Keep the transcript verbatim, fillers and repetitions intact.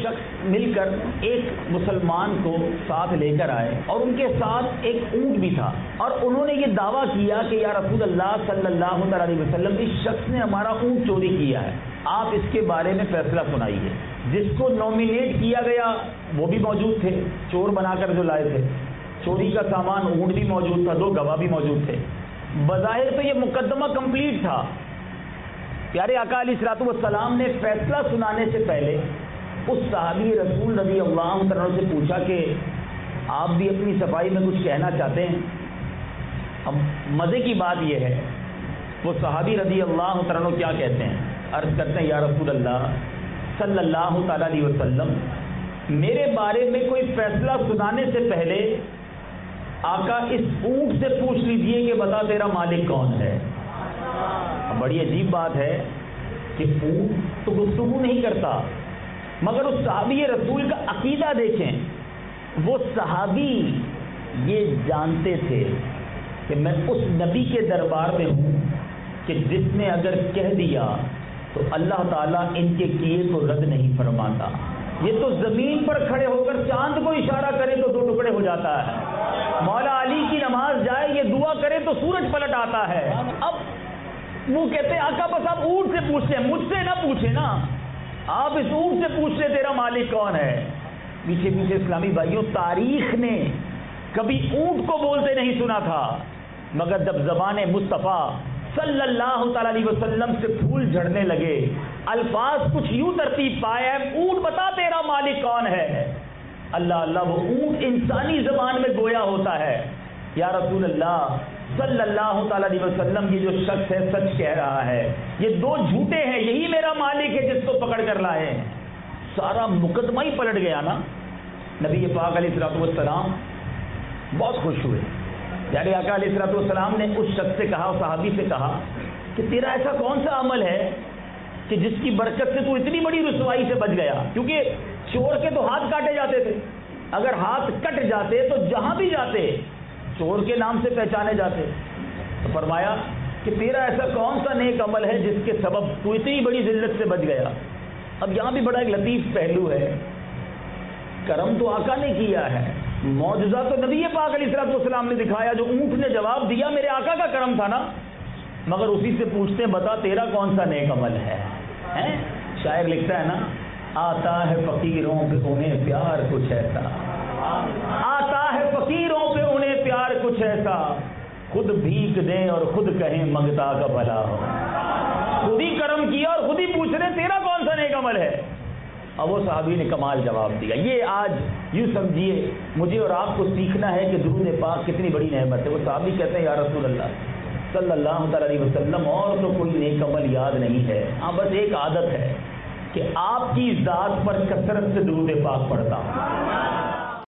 شخص مل کر ایک مسلمان کو ساتھ لے کر آئے اور ان کے ساتھ ایک اونٹ بھی تھا، اور انہوں نے یہ دعویٰ کیا کہ یا رسول اللہ صلی اللہ علیہ وسلم اس شخص نے ہمارا اونٹ چوری کیا ہے، آپ اس کے بارے میں فیصلہ سنائیے۔ جس کو نومینیٹ کیا گیا وہ بھی موجود تھے، چور بنا کر جو لائے تھے، چوری کا سامان اونٹ بھی موجود تھا، دو گواہ بھی موجود تھے۔ بظاہر تو یہ مقدمہ کمپلیٹ تھا۔ پیارے آقا علیہ الصلوۃ والسلام نے فیصلہ سنانے سے پہلے اس صحابی رسول رضی اللہ عنہ سے پوچھا کہ آپ بھی اپنی صفائی میں کچھ کہنا چاہتے ہیں؟ اب مزے کی بات یہ ہے وہ صحابی رضی اللہ عنہ کیا کہتے ہیں، عرض کرتے ہیں یا رسول اللہ صلی اللہ تعالی علیہ وسلم، میرے بارے میں کوئی فیصلہ سنانے سے پہلے آقا اس اونٹ سے پوچھ لیجئے کہ بتا تیرا مالک کون ہے۔ بڑی عجیب بات ہے کہ اونٹ تو گفتگو نہیں کرتا، مگر اس صحابی رسول کا عقیدہ دیکھیں۔ وہ صحابی یہ جانتے تھے کہ میں اس نبی کے دربار میں ہوں کہ جس نے اگر کہہ دیا تو اللہ تعالیٰ ان کے کیے کو رد نہیں فرماتا۔ یہ تو زمین پر کھڑے ہو کر چاند کو اشارہ کرے تو دو ٹکڑے ہو جاتا ہے، مولا علی کی نماز جائے یہ دعا کرے تو سورج پلٹ آتا ہے۔ اب وہ کہتے ہیں آقا بس آپ اونٹ سے پوچھتے ہیں، مجھ سے نہ پوچھے نا، آپ اس اونٹ سے پوچھ لیں تیرا مالک کون ہے۔ پیچھے پیچھے اسلامی بھائیوں، تاریخ نے کبھی اونٹ کو بولتے نہیں سنا تھا، مگر جب زبان مصطفیٰ صلی اللہ تعالی علیہ وسلم سے پھول جھڑنے لگے، الفاظ کچھ یوں ترتیب پائے، اونٹ بتا تیرا مالک کون ہے۔ اللہ اللہ، وہ اونٹ انسانی زبان میں گویا ہوتا ہے، یا رسول اللہ صلی اللہ تعالی علیہ وسلم یہ جو شخص ہے سچ کہہ رہا ہے، یہ دو جھوٹے ہیں، یہی میرا مالک ہے جس کو پکڑ کر لائے ہیں۔ سارا مقدمہ ہی پلٹ گیا نا۔ نبی پاک علیہ الصلوۃ والسلام بہت خوش ہوئے۔ پیارے آقا علیہ الصلوۃ والسلام نے اس شخص سے کہا، صحابی سے کہا کہ تیرا ایسا کون سا عمل ہے کہ جس کی برکت سے تو اتنی بڑی رسوائی سے بچ گیا؟ کیونکہ چور کے تو ہاتھ کاٹے جاتے تھے، اگر ہاتھ کٹ جاتے تو جہاں بھی جاتے چور کے نام سے پہچانے جاتے۔ تو فرمایا کہ تیرا ایسا کون سا نیک عمل ہے جس کے سبب تو اتنی بڑی ذلت سے بچ گیا؟ اب یہاں بھی بڑا ایک لطیف پہلو ہے، کرم تو آقا نے کیا ہے، معجزہ تو نبی پاک علیہ الصلوۃ والسلام نے دکھایا، جو اونٹ نے جواب دیا میرے آقا کا کرم تھا نا، مگر اسی سے پوچھتے ہیں بتا تیرا کون سا نیک عمل ہے۔ شاعر لکھتا ہے نا، آتا ہے فقیروں پہ انہیں پیار کچھ ایسا، آتا ہے فقیروں پہ انہیں پیار کچھ ایسا، خود بھیک دیں اور خود کہیں منگتا کا بھلا ہو۔ خود ہی کرم کیا اور خود ہی پوچھ رہے تیرا کون سا نیک عمل ہے۔ اب وہ صحابی نے کمال جواب دیا۔ یہ آج یوں سمجھیے مجھے اور آپ کو سیکھنا ہے کہ درود پاک کتنی بڑی نعمت ہے۔ وہ صحابی کہتے ہیں یا رسول اللہ صلی اللہ تعالی علیہ وسلم، اور تو کوئی نیک عمل یاد نہیں ہے، ہاں بس ایک عادت ہے کہ آپ کی ذات پر کثرت سے درود پاک پڑھتا ہوں۔